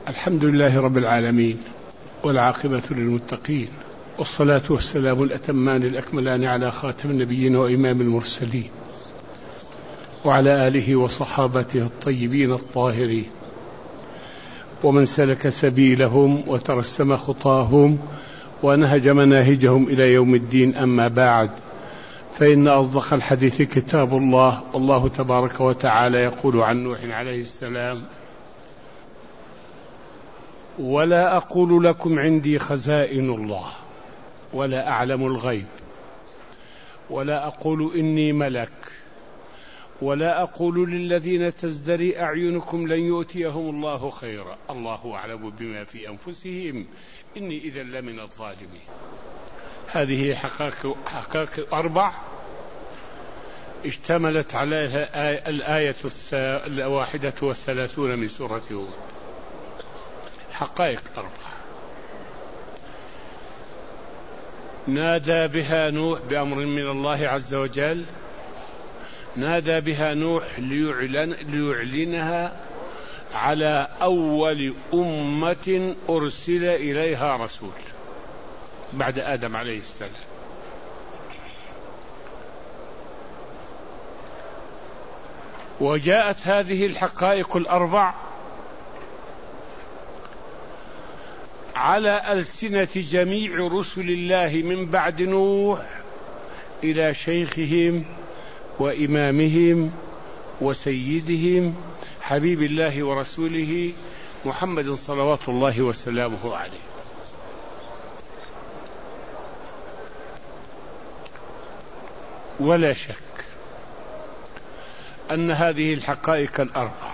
الحمد لله رب العالمين، والعاقبة للمتقين، والصلاة والسلام الأتمان الأكملان على خاتم النبيين وإمام المرسلين، وعلى آله وصحابته الطيبين الطاهرين، ومن سلك سبيلهم وترسم خطاهم ونهج مناهجهم إلى يوم الدين. أما بعد، فإن أصدق الحديث كتاب الله، والله تبارك وتعالى يقول عن نوح عليه السلام: ولا أقول لكم عندي خزائن الله ولا أعلم الغيب ولا أقول إني ملك ولا أقول للذين تزدري أعينكم لن يؤتيهم الله خيرا، الله أعلم بما في أنفسهم إني إذا لمن الظالمين. هذه حقائق أربع اشتملت عليها الآية 31 من سورة هود. حقائق أربع نادى بها نوح بأمر من الله عز وجل، نادى بها نوح ليعلنها على أول أمة أرسل إليها رسول بعد آدم عليه السلام. وجاءت هذه الحقائق الأربع على ألسنة جميع رسل الله من بعد نوح إلى شيخهم وإمامهم وسيدهم حبيب الله ورسوله محمد صلوات الله وسلامه عليه. ولا شك أن هذه الحقائق الأربع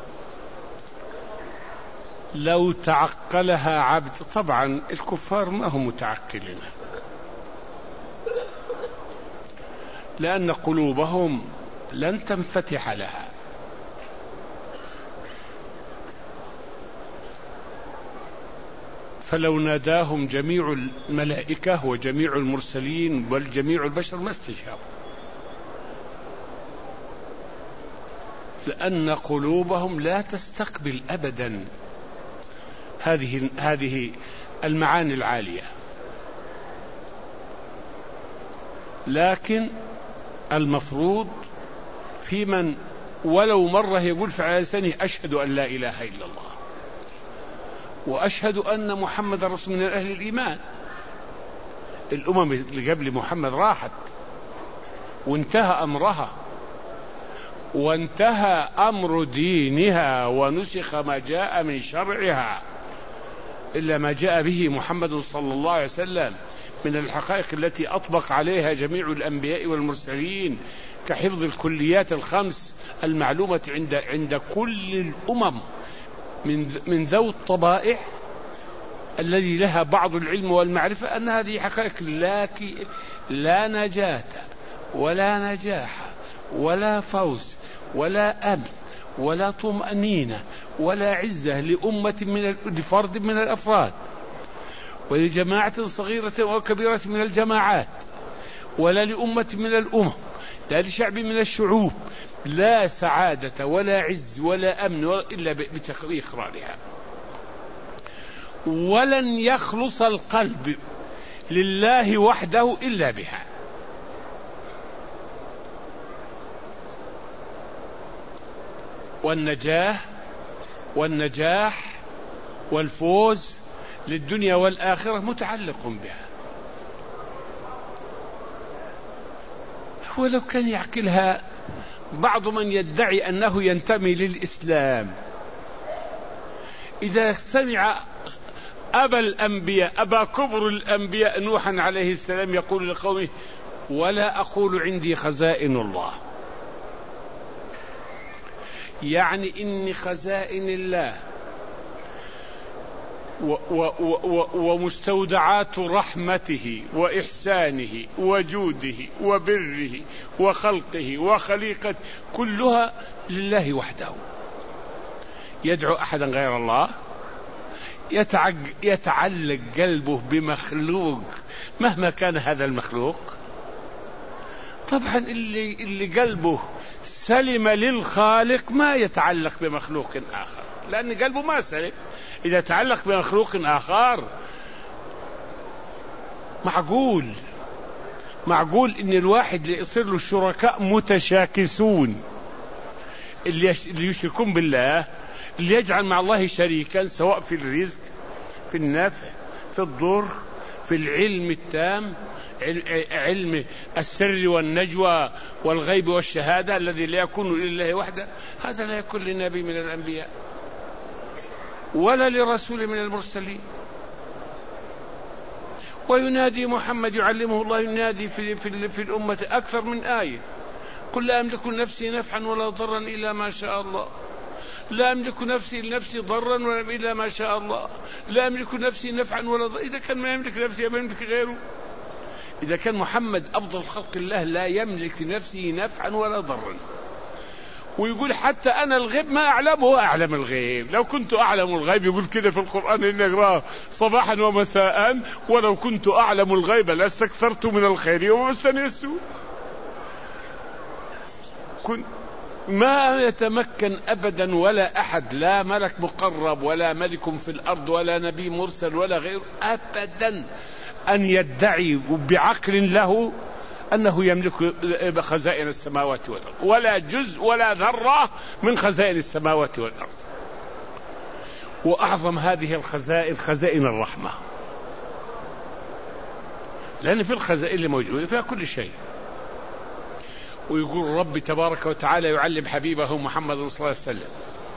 لو تعقلها عبد، طبعا الكفار ما هم متعقلين، لأن قلوبهم لن تنفتح لها، فلو ناداهم جميع الملائكة وجميع المرسلين والجميع البشر ما استجابوا، لأن قلوبهم لا تستقبل أبدا هذه المعاني العالية. لكن المفروض في من ولو مرة يقول على لسانه: أشهد أن لا إله إلا الله وأشهد أن محمد رسول من أهل الإيمان. الأمم اللي قبل محمد راحت وانتهى أمرها وانتهى أمر دينها ونسخ ما جاء من شرعها إلا ما جاء به محمد صلى الله عليه وسلم من الحقائق التي أطبق عليها جميع الأنبياء والمرسلين، كحفظ الكليات الخمس المعلومة عند كل الأمم من ذوي الطبائع الذي لها بعض العلم والمعرفة، أن هذه حقائق لا نجاة ولا نجاح ولا فوز ولا أمن ولا طمأنينة ولا عزة لفرد من الأفراد ولجماعة صغيرة وكبيرة من الجماعات ولا لأمة من الأمم، لا لشعب من الشعوب، لا سعادة ولا عز ولا أمن إلا بإقرارها. ولن يخلص القلب لله وحده إلا بها. والنجاح والفوز للدنيا والآخرة متعلق بها. ولو كان يعقلها بعض من يدعي أنه ينتمي للإسلام، إذا سمع أبا كبر الأنبياء نوحا عليه السلام يقول لقومه: ولا أقول عندي خزائن الله، يعني إن خزائن الله ومستودعات رحمته وإحسانه وجوده وبره وخلقه وخليقته كلها لله وحده. يدعو أحدا غير الله، يتعلق قلبه بمخلوق مهما كان هذا المخلوق. طبعا اللي قلبه سلم للخالق ما يتعلق بمخلوق آخر، لأن قلبه ما سلم. إذا تعلق بمخلوق آخر معقول إن الواحد اللي يصير له شركاء متشاكسون، اللي يشركون بالله، اللي يجعل مع الله شريكا، سواء في الرزق، في النفع، في الضر، في العلم التام، علم السر والنجوى والغيب والشهادة الذي لا يكون لله وحده، هذا لا يكون لنبي من الأنبياء ولا لرسول من المرسلين. وينادي محمد يعلمه الله، ينادي في الأمة أكثر من آية: قل لا أملك لنفسي نفعا ولا ضرا إلا ما شاء الله، لا أملك لنفسي ضرا إلا ما شاء الله، لا أملك نفسي نفعا ولا ضرا. إذا كان ما يملك نفسه ما يملك غيره. إذا كان محمد أفضل خلق الله لا يملك لنفسه نفعا ولا ضرا، ويقول حتى أنا الغيب ما أعلمه أعلم الغيب، لو كنت أعلم الغيب، يقول كده في القرآن إني أقرأه صباحا ومساء، ولو كنت أعلم الغيب لاستكثرت من الخير وما مسني السوء. ما يتمكن أبدا ولا أحد، لا ملك مقرب ولا ملك في الأرض ولا نبي مرسل ولا غيره أبدا، أن يدعي بعقل له أنه يملك خزائن السماوات والأرض، ولا جزء ولا ذرة من خزائن السماوات والأرض. وأعظم هذه الخزائن خزائن الرحمة، لأن في الخزائن اللي موجودة فيها كل شيء. ويقول رب تبارك وتعالى يعلم حبيبه محمد صلى الله عليه وسلم: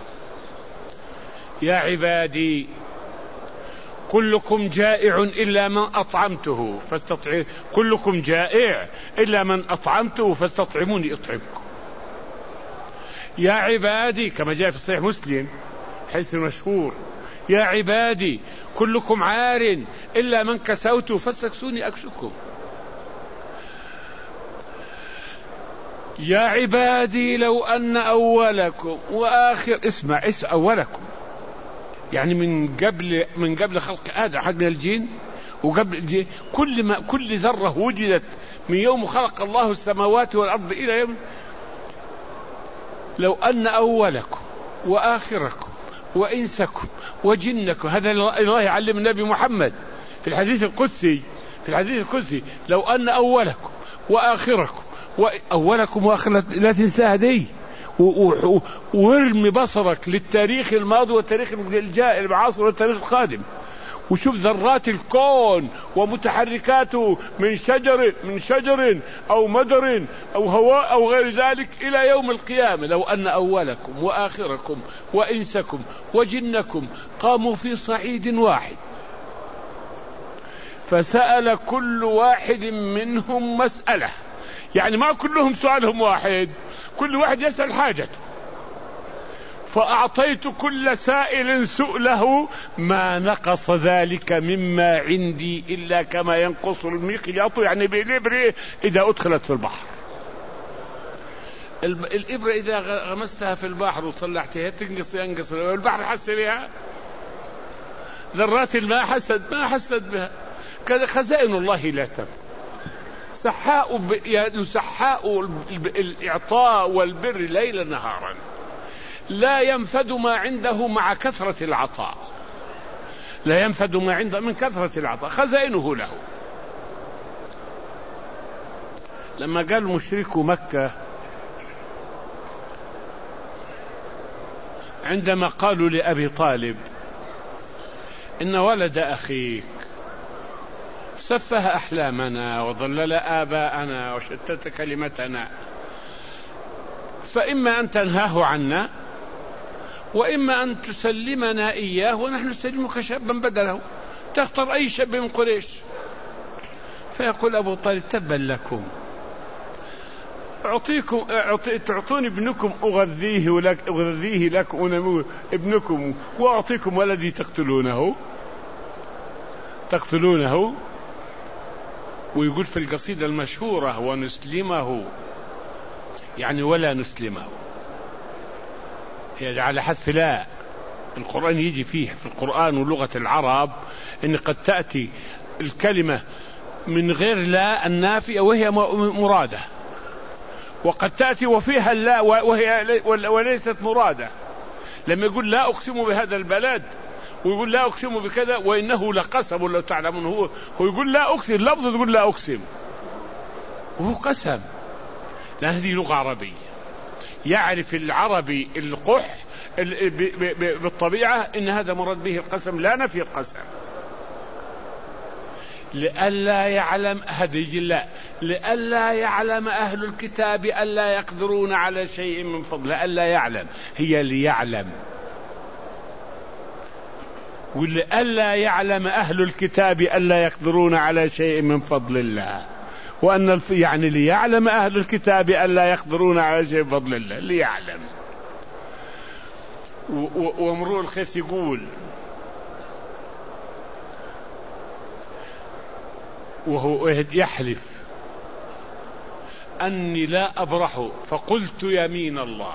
يا عبادي كلكم جائع إلا من أطعمته كلكم جائع إلا من أطعمته فاستطعموني أطعمكم. يا عبادي، كما جاء في صحيح مسلم حديث مشهور: يا عبادي كلكم عار إلا من كسوته فاستكسوني أكسكم. يا عبادي لو أن أولكم وآخر، اسمع أولكم يعني من قبل خلق آدم أحد من الجن، وقبل الجن كل ذرة وجدت من يوم خلق الله السماوات والأرض إلى يوم. لو أن أولكم وآخركم وإنسكم وجنكم، هذا الله يعلم النبي محمد في الحديث القدسي: لو أن أولكم وآخركم وأولكم وآخركم، لا تنساها دي، وارمي بصرك للتاريخ الماضي والتاريخ الجاي المعاصر والتاريخ القادم، وشوف ذرات الكون ومتحركاته من شجر أو مدر أو هواء أو غير ذلك إلى يوم القيامة. لو أن أولكم وآخركم وإنسكم وجنكم قاموا في صعيد واحد فسأل كل واحد منهم مسألة، يعني ما كلهم سؤالهم واحد، كل واحد يسأل حاجته، فأعطيت كل سائل سؤله ما نقص ذلك مما عندي إلا كما ينقص المخيط، يعني بالإبرة إذا أدخلت في البحر. الإبرة إذا غمستها في البحر وطلعتها ينقص، البحر حس بها، ذرات الماء ما حست بها. كذا خزائن الله لا تنفذ. سحاء الإعطاء والبر ليلا نهارا، لا ينفد ما عنده مع كثرة العطاء، لا ينفد ما عنده من كثرة العطاء، خزائنه له. لما قال مشركو مكة عندما قالوا لأبي طالب: إن ولد أخيك سفه أحلامنا وضلل آباءنا وشتت كلمتنا، فإما أن تنهاه عنا وإما أن تسلمنا إياه ونحن نسلمك شابا بدله، تختار أي شاب من قريش. فيقول أبو طالب: تبا لكم، تعطوني ابنكم أغذيه لك ابنكم، وأعطيكم ولدي تقتلونه. ويقول في القصيدة المشهورة: ونسلمه، يعني ولا نسلمه، هي على حذف لا. القرآن يجي فيه في القرآن ولغة العرب إن قد تأتي الكلمة من غير لا النافية وهي مرادة، وقد تأتي وفيها اللا وليست مرادة. لما يقول لا أقسم بهذا البلد ويقول لا أقسم بكذا وإنه لقسم لو تعلمون. هو يقول لا أقسم، لفظ يقول لا أقسم وهو قسم، لأن هذه لغة عربية. يعرف العربي القح بالطبيعة إن هذا مراد به القسم لا نفي القسم. لئلا يعلم هدي الله، لئلا يعلم أهل الكتاب ألا يقدرون على شيء من فضل. لئلا يعلم هي ليعلم، ولئلا يعلم أهل الكتاب ألا يقدرون على شيء من فضل الله. وأن يعني ليعلم أهل الكتاب ألا يقدرون على شيء من فضل الله، ليعلم. وامرؤ القيس يقول وهو يحلف أني لا أبرح، فقلت يمين الله،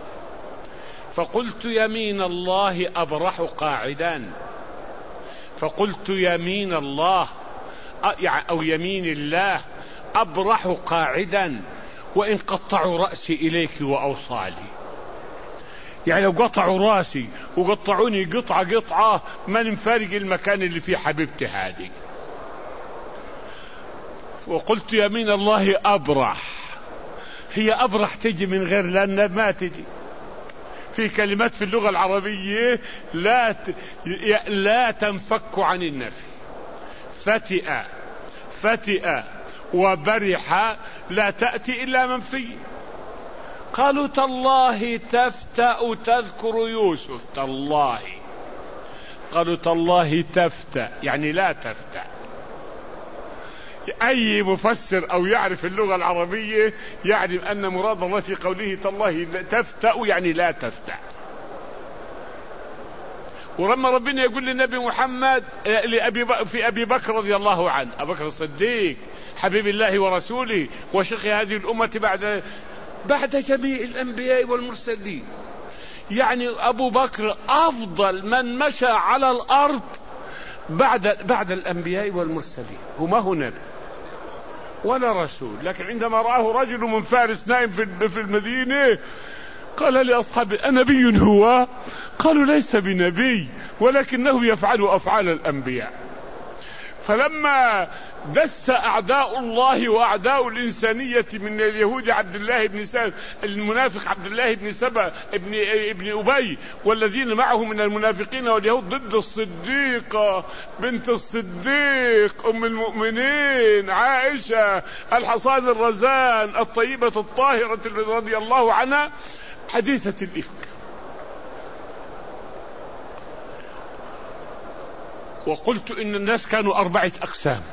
فقلت يمين الله أبرح قاعدا، فقلت يمين الله أو يمين الله أبرح قاعدا وإن قطعوا رأسي إليك وأوصالي. يعني لو قطعوا راسي وقطعوني قطعة ما نفارق المكان اللي فيه حبيبتي هذه. وقلت يمين الله أبرح، هي أبرح تجي من غير لأن ما تجي في كلمات في اللغة العربية لا تنفك عن النفي. فتئ وبرح لا تأتي إلا منفي. قالوا تالله تفتأ تذكر يوسف، تالله. قالوا تالله تفتأ يعني لا تفتأ. أي مفسر أو يعرف اللغة العربية يعلم أن مراد الله في قوله تالله تفتأ يعني لا تفتأ. ولما ربنا يقول للنبي محمد في أبي بكر رضي الله عنه، أبو بكر الصديق حبيب الله ورسوله وشيخ هذه الأمة بعد جميع الأنبياء والمرسلين، يعني أبو بكر أفضل من مشى على الأرض بعد الأنبياء والمرسلين. هو ما هو نبي ولا رسول، لكن عندما رآه رجل من فارس نائم في المدينة قال لأصحابه أنبي هو؟ قالوا ليس بنبي ولكنه يفعل أفعال الأنبياء. فلما دس أعداء الله وأعداء الإنسانية من اليهود عبد الله بن سبأ، المنافق عبد الله بن سبأ ابن أبي والذين معه من المنافقين واليهود ضد الصديقة بنت الصديق أم المؤمنين عائشة الحصان الرزان الطيبة الطاهرة رضي الله عنها حديثة الإفك. وقلت إن الناس كانوا 4 أقسام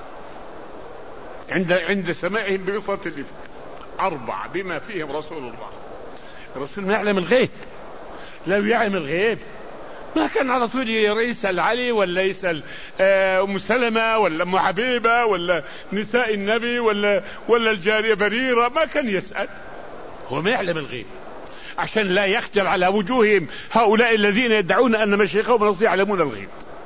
عند سماعهم بقصة الإفك، 4 بما فيهم رسول الله. الرسول ما يعلم الغيب، لو يعلم الغيب ما كان على طول يسأل علي ولا يسأل أم سلمة ولا أم حبيبة ولا نساء النبي ولا الجارية بريرة، ما كان يسأل. هو ما يعلم الغيب عشان لا يخجل على وجوههم هؤلاء الذين يدعون أن مشايخهم يعلمون الغيب.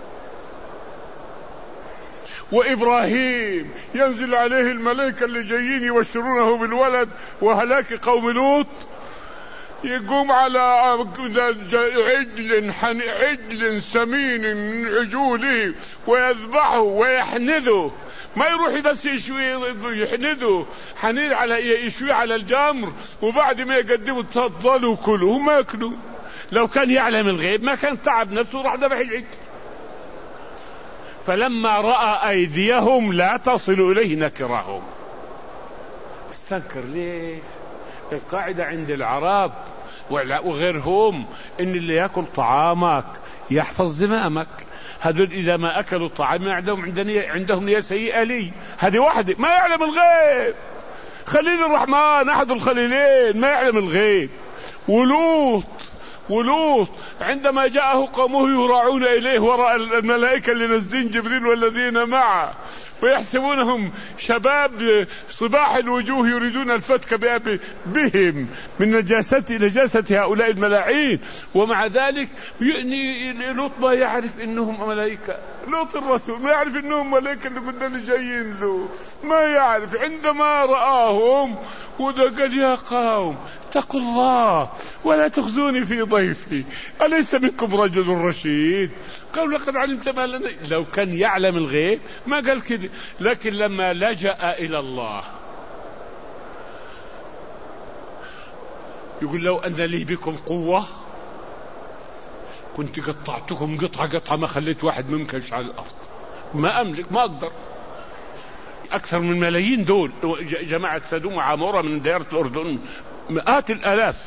وإبراهيم ينزل عليه الملائكة اللي جايين يبشرونه بالولد وهلاك قوم لوط، يقوم على عجل سمين من عجوله ويذبحه ويحنذه، ما يروح بس يحنذه حنين على يشوي على الجمر وبعد ما يقدموا تفضلوا كلوا، هم ياكلوا. لو كان يعلم الغيب ما كان تعب نفسه راح ذبح العجل. فلما رأى أيديهم لا تصل إليه نكرهم. استنكر ليه؟ القاعدة عند العرب وغيرهم إن اللي يأكل طعامك يحفظ زمامك. هذول إذا ما أكلوا الطعام عندهم نية سيئة لي. هذه واحدة ما يعلم الغيب. خليل الرحمن أحد الخليلين ما يعلم الغيب. ولوط عندما جاءه قومه يراعون إليه وراء الملائكة اللي نزلين جبريل والذين معه ويحسبونهم شباب صباح الوجوه يريدون الفتك بهم من نجاسة هؤلاء الملاعين، ومع ذلك لوط ما يعرف انهم ملائكة. لوط الرسول ما يعرف انهم ملائكة اللي قدام جايين له، ما يعرف. عندما رآهم وده قال يا قوم اتقوا الله ولا تخزوني في ضيفي أليس منكم رجل رشيد؟ قالوا لقد علمت ما لنا. لو كان يعلم الغيب ما قال كده، لكن لما لجأ إلى الله يقول لو أن لي بكم قوة كنت قطعتكم قطعة ما خليت واحد ممكنش على الأرض، ما أملك ما أقدر. أكثر من ملايين دول جماعة سدوم وعمورة من دائرة الأردن، مئات الآلاف.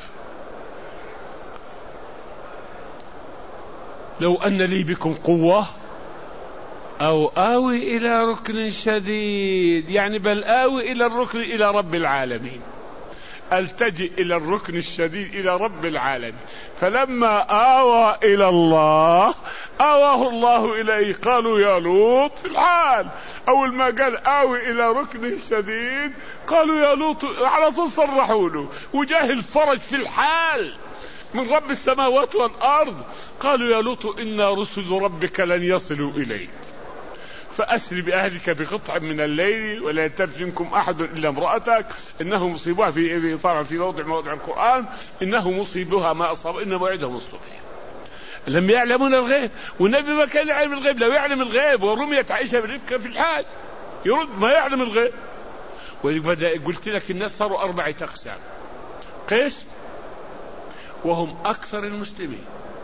لو أن لي بكم قوة أو آوي إلى ركن شديد، يعني بل آوي إلى الركن إلى رب العالمين، التجئ إلى الركن الشديد إلى رب العالمين. فلما آوى إلى الله آواه الله إليه. قالوا يا لوط في الحال أول ما قال آوي إلى ركن شديد قالوا يا لوط، على طول صرحوا له وجاه الفرج في الحال من رب السماوات والأرض. قالوا يا لوط إنا رسل ربك لن يصلوا إليك فأسر بأهلك بقطع من الليل ولا يلتفت منكم أحد إلا امرأتك إنه مصيبها في موضع القرآن إنه مصيبها ما أصاب إن موعدهم الصبح. لم يعلمون الغيب، والنبي ما كان يعلم الغيب. لو يعلم الغيب ورميت عائشة بالرفق في الحال يرد ما يعلم الغيب. وبدأ قلت لك الناس صاروا 4 أقسام. قيس وهم أكثر المسلمين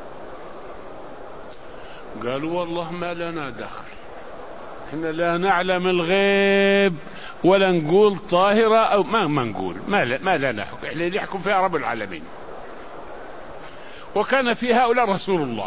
قالوا والله ما لنا دخل، احنا لا نعلم الغيب ولا نقول طاهرة أو ما نقول ما لنا حكم، احنا اللي يحكم فيها رب العالمين. وكان في هؤلاء رسول الله،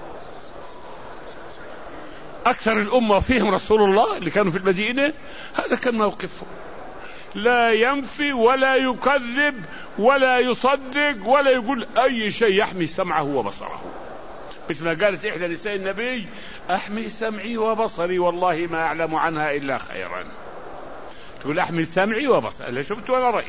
أكثر الأمة فيهم رسول الله اللي كانوا في المدينة. هذا كان موقفهم، لا ينفي ولا يكذب ولا يصدق ولا يقول أي شيء، يحمي سمعه وبصره. مثل ما قالت إحدى نساء النبي أحمي سمعي وبصري والله ما أعلم عنها إلا خيرا. تقول أحمي سمعي وبصري، اللي شفت ولا رأيت.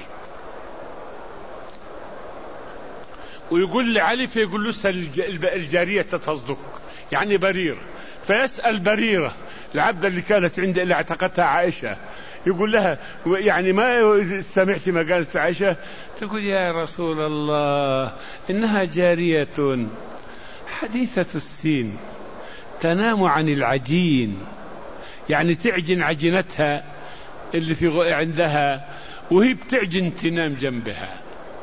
ويقول لعلي فيقول له اسأل الجارية تصدق، يعني بريرة. فيسأل بريرة العبد اللي كانت عنده اللي اعتقدتها عائشة، يقول لها يعني ما سمعت ما قالت عائشة؟ تقول يا رسول الله إنها جارية حديثة السين تنام عن العجين، يعني تعجن عجنتها اللي في عندها وهي بتعجن تنام جنبها،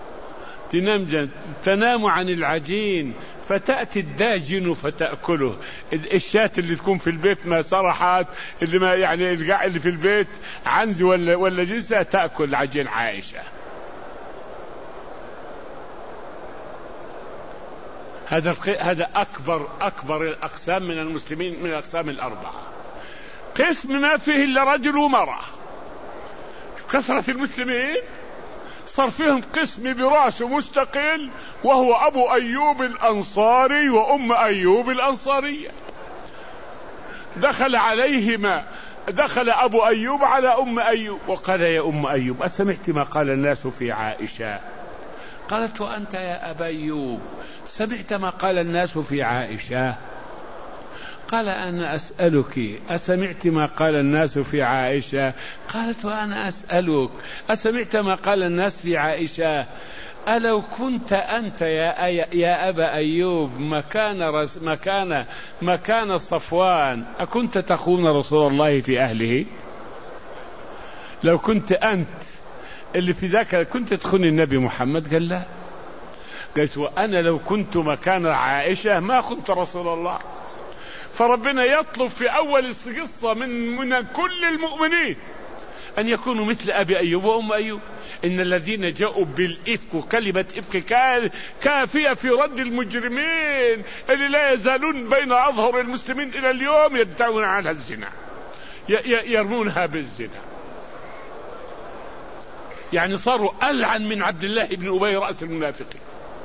تنام عن العجين فتأتي الداجن فتأكله. الشاة اللي تكون في البيت ما سرحت، اللي ما يعني اللي في البيت عنز ولا جنسة تأكل عجين عائشة. هذا أكبر الأقسام من المسلمين، من الأقسام 4. قسم ما فيه إلا رجل ومرأة. كثرة المسلمين صار فيهم قسم براسه مستقل، وهو أبو أيوب الأنصاري وأم أيوب الأنصارية. دخل أبو أيوب على أم أيوب وقال يا أم أيوب أسمعت ما قال الناس في عائشة؟ قالت وأنت يا أبا أيوب سمعت ما قال الناس في عائشة؟ قال أنا أسألك أسمعت ما قال الناس في عائشة؟ قالت وأنا أسألك أسمعت ما قال الناس في عائشة؟ ألو كنت أنت يا أبا أيوب مكان صفوان أكنت تخون رسول الله في أهله؟ لو كنت أنت اللي في ذاك كنت تخون النبي محمد؟ قال لا. قالت وأنا لو كنت مكان عائشة ما خنت رسول الله. فربنا يطلب في أول القصة من كل المؤمنين أن يكونوا مثل أبي أيوب وأم أيوب. إن الذين جاءوا بالإفك، وكلمة إفك كافية في رد المجرمين اللي لا يزالون بين أظهر المسلمين إلى اليوم يدعون عنها الزنا، يرمونها بالزنا. يعني صاروا ألعن من عبد الله بن أبي رأس المنافقين.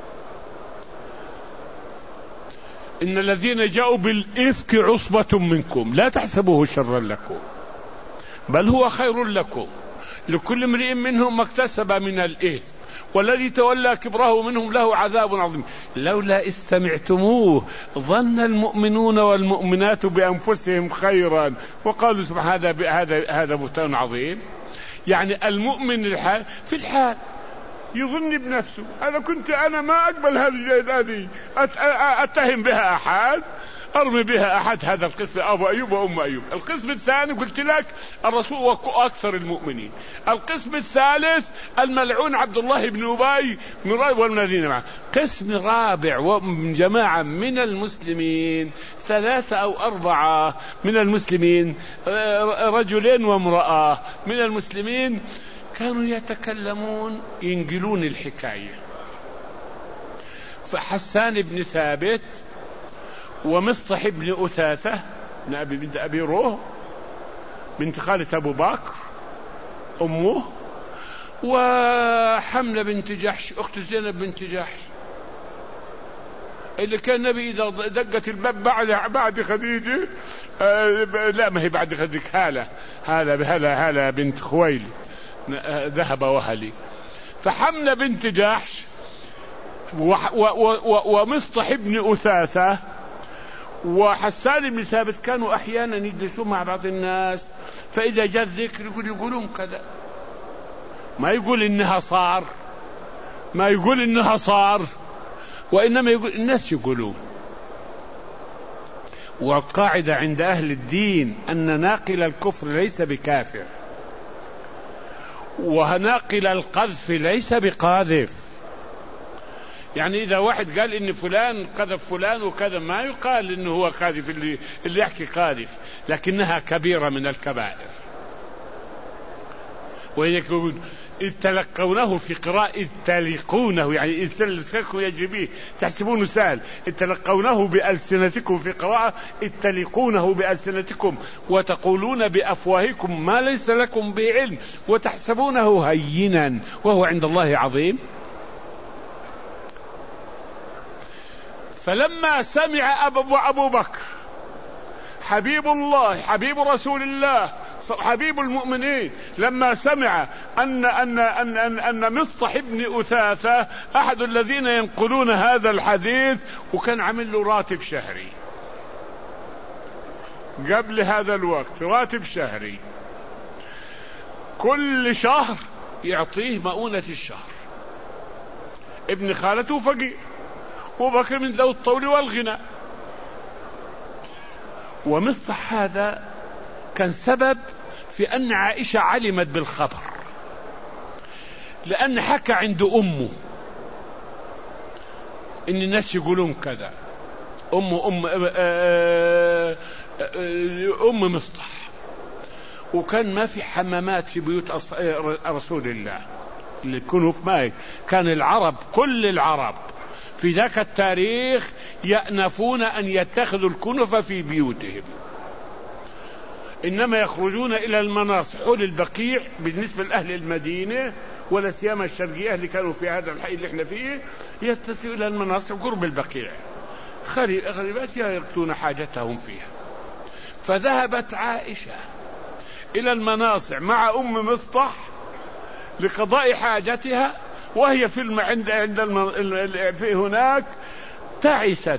إن الذين جاءوا بالإفك عصبة منكم لا تحسبوه شرا لكم بل هو خير لكم، لكل امرئ منهم ما اكتسب من الإثم والذي تولى كبره منهم له عذاب عظيم لولا استمعتموه ظن المؤمنون والمؤمنات بأنفسهم خيرا وقالوا سبحان هذا بهتان عظيم. يعني المؤمن في الحال يظن بنفسه أنا كنت أنا ما أقبل هذه أتهم بها أحد، أرمي بها أحد. هذا القسم أبو أيوب وأم أيوب. القسم الثاني قلت لك الرسول وأكثر المؤمنين. القسم الثالث الملعون عبد الله بن أبي والذين معه. قسم رابع ومن جماعة من المسلمين 3 أو 4 من المسلمين، رجلين وامرأة من المسلمين، كانوا يتكلمون ينقلون الحكاية. فحسان بن ثابت ومصطح بن أثاثة بنت أبي روح بنت خالة أبو بكر أمه، وحملة بنت جحش أخت زينب بنت جحش، اللي كان النبي إذا دقت الباب بعد خديجة لا ما هي بعد خديجة، هالة بنت خويلد ذهب وهلي. فحملة بنت جحش ومصطح بن أثاثة وحسان بن ثابت كانوا أحيانا يجلسون مع بعض الناس، فإذا جاء الذكر يقولون كذا، ما يقول إنها صار، وإنما يقول الناس يقولون. والقاعدة عند أهل الدين أن ناقل الكفر ليس بكافر، وناقل القذف ليس بقاذف. يعني إذا واحد قال إن فلان قذف فلان وكذا، ما يقال إنه هو قاذف، اللي يحكي قاذف، لكنها كبيرة من الكبائر. ويقول إذ تلقونه في قراءة إذ تلقونه، يعني إذ تلقونه يجري به تحسبونه سهل، إذ تلقونه بألسنتكم في قراءة إذ تلقونه بألسنتكم وتقولون بأفواهكم ما ليس لكم بعلم وتحسبونه هينا وهو عند الله عظيم. فلما سمع أبو بكر حبيب الله حبيب رسول الله حبيب المؤمنين، لما سمع أن مصطح بن أثاثة أحد الذين ينقلون هذا الحديث، وكان عمل له راتب شهري قبل هذا الوقت، راتب شهري كل شهر يعطيه مؤونة الشهر. ابن خالته فقير وبكر من ذو الطول والغنى. ومصطح هذا كان سبب في أن عائشة علمت بالخبر، لأن حكى عند أمه إن الناس يقولون كذا، أم مصطح. وكان ما في حمامات في بيوت رسول الله اللي يكونوا في ماء. كان العرب كل العرب في ذاك التاريخ يأنفون أن يتخذوا الكنف في بيوتهم، إنما يخرجون إلى المناصب حول البقيع بالنسبة لأهل المدينة ولا سيما الشرقية اللي كانوا في هذا الحي اللي احنا فيه، يتسعوا إلى المناصب قرب البقيع، غريبات يقضون حاجتهم فيها. فذهبت عائشة إلى المناصع مع أم مصطح لقضاء حاجتها، وهي في في هناك تعست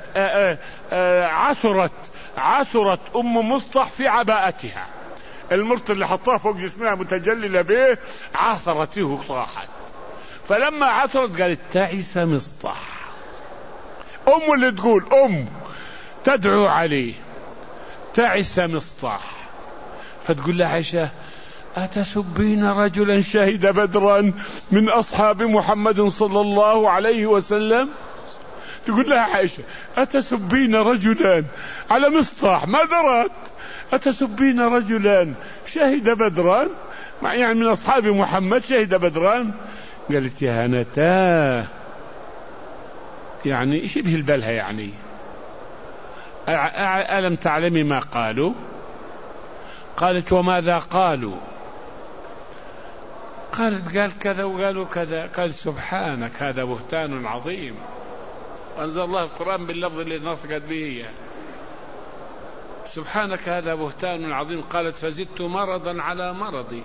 عثرت أم مصطح في عباءتها، المرط اللي حطها فوق جسمها متجللة به، عثرته طاحت. فلما عثرت قالت تعس مصطح. أم اللي تقول تدعو عليه تعس مصطح. فتقول لها عائشة أتسبين رجلا شهد بدرا من أصحاب محمد صلى الله عليه وسلم؟ تقول لها عائشة أتسبين رجلا على مصطح، ما درت، أتسبين رجلا شهد بدرا يعني من أصحاب محمد شهد بدرا؟ قالت يا هنتا، يعني شبه البلهة، يعني ألم تعلمي ما قالوا؟ قالت وماذا قالوا؟ قال كذا وقالوا كذا. قال سبحانك هذا بهتان عظيم. أنزل الله القرآن باللفظ اللي نطقت به، سبحانك هذا بهتان عظيم. قالت فزدت مرضا على مرضي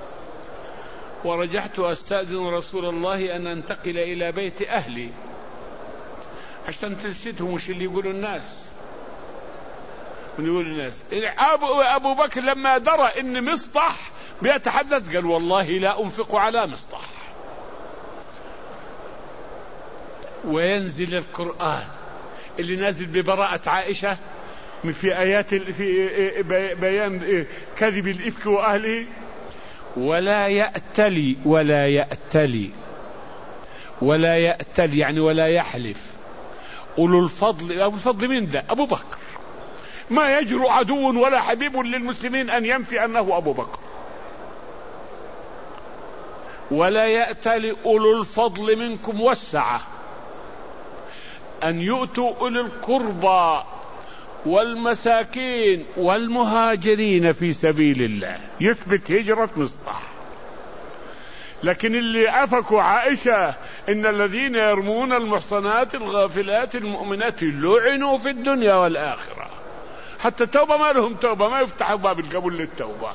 ورجعت أستأذن رسول الله أن أنتقل إلى بيت أهلي عشان تنسيتهم وش اللي يقولوا الناس. أبو بكر لما درى إن مصطح بيتحدث قال والله لا أنفق على مصطح. وينزل القرآن اللي نازل ببراءة عائشة في آيات في بيان كذب الإفك وأهله. ولا يأتلي يعني ولا يحلف أولو الفضل. أبو الفضل من ده؟ أبو بكر. ما يجرؤ عدو ولا حبيب للمسلمين أن ينفي أنه أبو بكر. ولا يأتلي أولو الفضل منكم والسعة أن يؤتوا أولي القربى والمساكين والمهاجرين في سبيل الله. يثبت هجرة مصطح. لكن اللي أفكوا عائشة إن الذين يرمون المحصنات الغافلات المؤمنات لعنوا في الدنيا والآخرة. حتى التوبة ما لهم توبة، ما يفتحوا باب القبول للتوبة.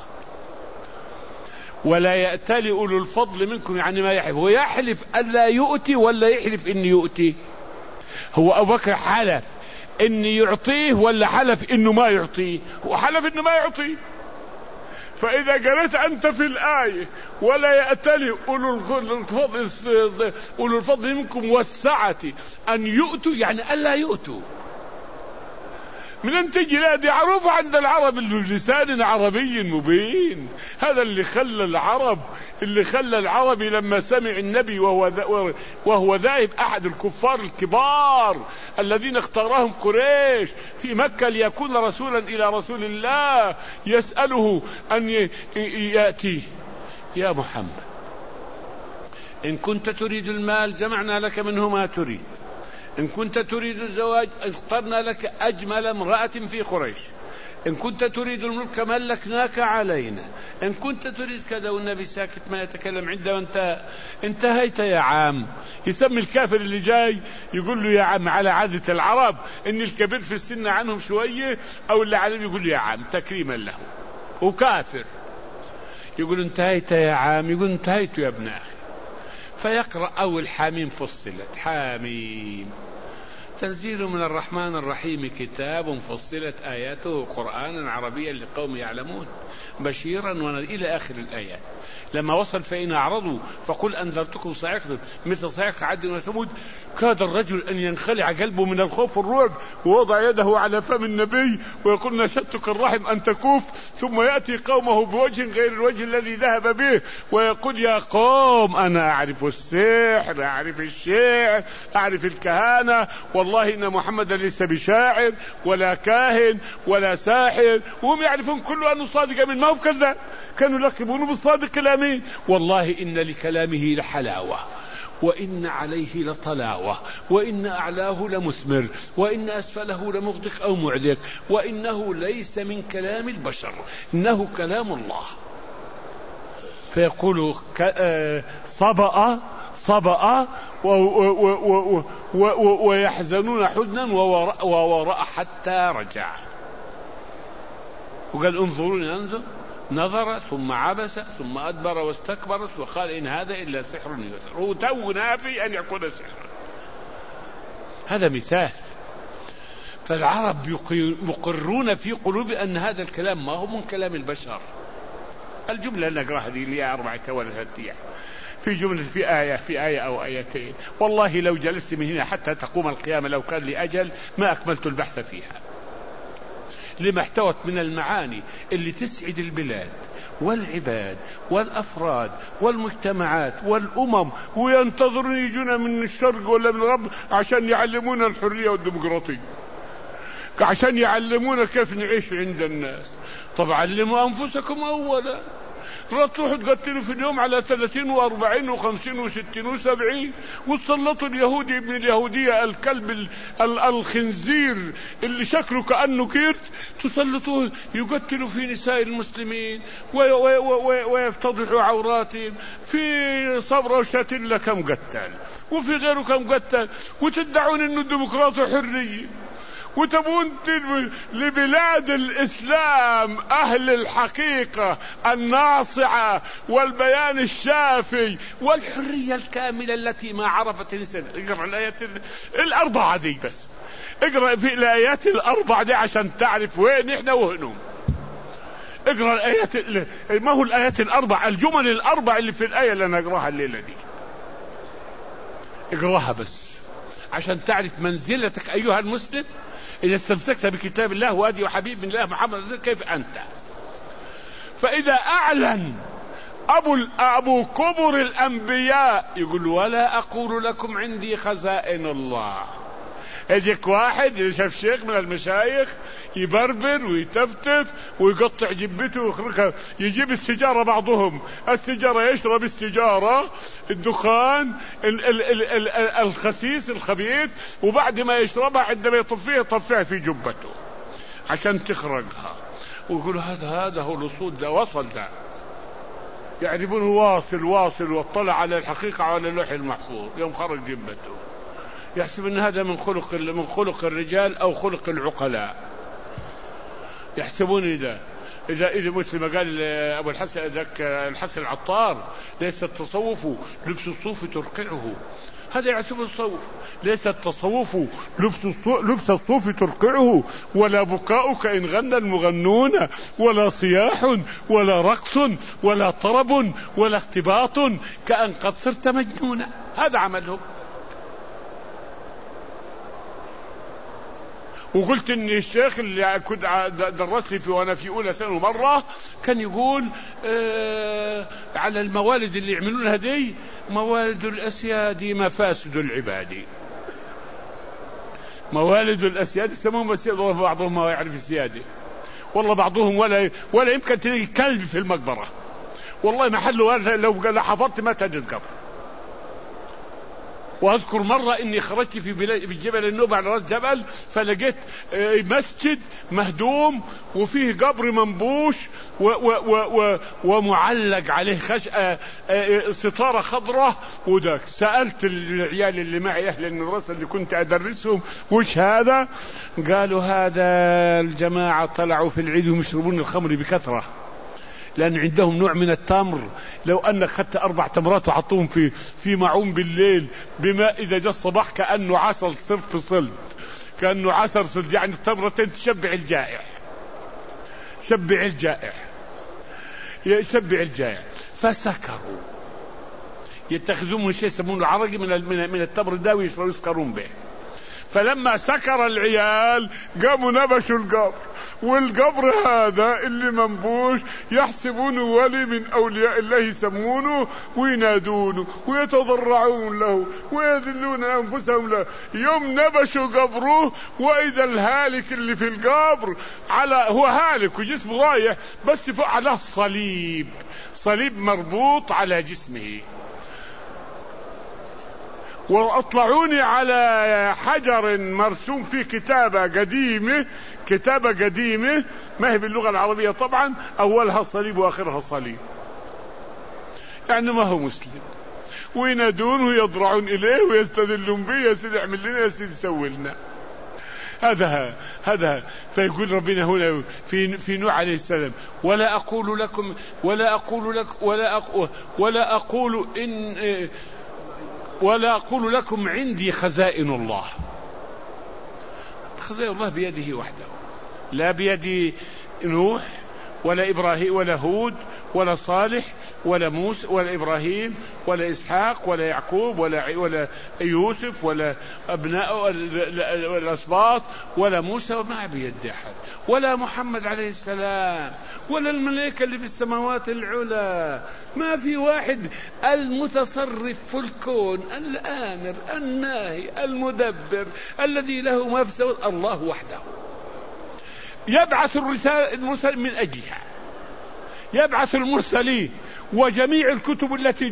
ولا يأتلي أولو الفضل منكم يعني ما يحلف. هو يحلف ألا يؤتي ولا يحلف إن يؤتي؟ هو أبو بكر حلف إن يعطيه ولا حلف إنه ما يعطيه؟ هو حلف إنه ما يعطيه. فإذا قرأت أنت في الآية ولا يأتلي أولو الفضل منكم والسعة أن يؤتوا يعني ألا يؤتوا. من أن تجي لا دي عروفة عند العرب اللسان عربي مبين. هذا اللي خلى العربي لما سمع النبي وهو ذاهب أحد الكفار الكبار الذين اختارهم قريش في مكة ليكون رسولا إلى رسول الله يسأله أن يأتي يا محمد إن كنت تريد المال جمعنا لك منه ما تريد، إن كنت تريد الزواج اخترنا لك أجمل امرأة في قريش، إن كنت تريد الملك ملكناك علينا، إن كنت تريد كذا. والنبي ساكت ما يتكلم. عنده انتهيت يا عام. يسمي الكافر اللي جاي يقول له يا عم، على عادة العرب إن الكبير في السن عنهم شوية أو اللي علم يقول له يا عام تكريما له. وكافر يقول انتهيت يا عام، يقول انتهيت يا ابن أخي. فيقرأ أول حاميم فصلت. حاميم تنزيل من الرحمن الرحيم كتاب فصلت آياته قرآنا عربيا لقوم يعلمون بشيرا إلى آخر الآيات. لما وصل فإن أعرضوا فقل أنذرتكم صاعقة مثل صاعقة عاد وثمود. كاد الرجل أن ينخلع قلبه من الخوف والرعب ووضع يده على فم النبي ويقول نشدتك الرحم أن تكوف، ثم يأتي قومه بوجه غير الوجه الذي ذهب به ويقول يا قوم أنا أعرف السحر، أعرف الشعر، أعرف الكهانة، والله إن محمد ليس بشاعر ولا كاهن ولا ساحر. وهم يعرفون كل أنه صادق من ما هو كذاب، كانوا يلقبونه بالصادق الأمين. والله إن لكلامه لحلاوة وإن عليه لطلاوة وإن أعلاه لمثمر وإن أسفله لمغدق أو معدق وإنه ليس من كلام البشر إنه كلام الله. فيقول صبأ ويحزنون حزنا ووراء حتى رجع. وقال انظروني انظر، نظر ثم عبس ثم أدبر واستكبر وقال إن هذا إلا سحر يؤثر. هو تو نافي أن يكون سحرا. هذا مثال. فالعرب مقرون في قلوب أن هذا الكلام ما هو من كلام البشر. الجملة اللي نقرأها هذه اللي 4 ولا 3 في جملة في آية أو آيتين. والله لو جلست من هنا حتى تقوم القيامة لو كان لي أجل ما أكملت البحث فيها، لما احتوت من المعاني اللي تسعد البلاد والعباد والأفراد والمجتمعات والأمم. وينتظرون يجونا من الشرق ولا من الغرب عشان يعلمونا الحرية والديمقراطية، عشان يعلمونا كيف نعيش عند الناس. طب علموا أنفسكم أولا. تروحوا تقتلوا في اليوم على 30 و40 و50 و60 و70 وتسلطوا اليهودي ابن اليهودية الكلب الخنزير اللي شكله كأنه كيرت، تسلطوه يقتلوا في نساء المسلمين ويفتضحوا عوراتهم. في صبرا وشاتلة كم قتل وفي غيره كم قتل، وتدعون انه الديمقراطية حرية، وتبون لبلاد الإسلام أهل الحقيقة الناصعة والبيان الشافي والحرية الكاملة التي ما عرفت الإنسان. اقرأ الآيات 4 دي بس، اقرأ في الآيات 4 دي عشان تعرف وين إحنا وهنهم. اقرأ الآيات، ما هو الآيات الأربع، الجمل الأربع اللي في الآية اللي نقرأها الليلة دي، اقرأها بس عشان تعرف منزلتك أيها المسلم إذا استمسكت بكتاب الله وهدي وحبيب الله محمد كيف أنت. فإذا أعلن أبو كبر الأنبياء يقول ولا أقول لكم عندي خزائن الله، يجيك واحد يشوف شيخ من المشايخ يبربر ويتفتف ويقطع جبته ويخرجها، يجيب السيجارة، بعضهم السيجارة يشرب السيجارة الدخان الخسيس الخبيث، وبعد ما يشربها عندما يطفيها في جبته عشان تخرجها، ويقول هذا هو الوصول، ده وصل، ده يعرفونه واصل واطلع على الحقيقة على اللوح المحفوظ يوم خرج جبته، يحسب ان هذا من خلق الرجال او خلق العقلاء، يحسبون إذا مسلم قال أبو الحسن العطار ليس التصوف لبس الصوف ترقعه، هذا يحسب التصوف، ليس التصوف لبس الصوف ترقعه، ولا بكاؤك إن غنى المغنون، ولا صياح ولا رقص ولا طرب ولا اختباط كأن قد صرت مجنونا، هذا عملهم. وقلت ان الشيخ اللي كنت درسني فيه وانا في اولى سنه مرة كان يقول على الموالد اللي يعملونها دي، موالد الاسياد مفاسد العباد، موالد الاسياد يسموهم اسياد، بعضهم ما يعرف السياده، والله بعضهم ولا يمكن تلاقي كلب في المقبره، والله محله لو حفرت ما تجد قبر. واذكر مرة اني خرجت في جبل النوبة على راس جبل، فلقيت مسجد مهدوم وفيه قبر منبوش ومعلق عليه ستارة خضراء، وداك سألت العيال اللي معي اهل المدرسة اللي كنت ادرسهم وش هذا، قالوا هذا الجماعة طلعوا في العيد ويشربون الخمر بكثرة، لأن عندهم نوع من التمر، لو أنك خدت 4 تمرات وحطوهم في معون بالليل بماء، إذا جاء الصباح كأنه عسل صرف صلد، كأنه عسل صلد، يعني التمرتين تشبع الجائع، يشبع الجائع. فسكروا، يتخذون شيء يسمونه عرقي من التمر ده ويسكرون به. فلما سكر العيال قاموا نبشوا القبر، والقبر هذا اللي منبوش يحسبونه ولي من أولياء الله، يسمونه وينادونه ويتضرعون له ويذلون أنفسهم له. يوم نبشوا قبره وإذا الهالك اللي في القبر هو هالك وجسمه رايح، بس فوق عليه صليب مربوط على جسمه. واطلعوني على حجر مرسوم فيه كتابة قديمة ما هي باللغة العربية طبعا، أولها صليب وآخرها صليب، يعني ما هو مسلم، وينادون ويضرعون إليه ويستذلون به، يا سيدي اعمل لنا، يا سيدي سوي لنا. هذا فيقول ربنا هنا في نوح عليه السلام ولا أقول لكم عندي خزائن الله. خزائن الله بيده وحده، لا بيد نوح ولا إبراهيم ولا هود ولا صالح ولا موسى ولا إبراهيم ولا إسحاق ولا يعقوب ولا يوسف ولا أبناء الأسباط ولا موسى، وما بيد أحد، ولا محمد عليه السلام ولا الملائكة اللي في السماوات العلى، ما في واحد. المتصرف في الكون، الآمر الناهي المدبر الذي له ما في السماوات، الله وحده. يبعث المرسل من أجلها، يبعث المرسلين وجميع الكتب التي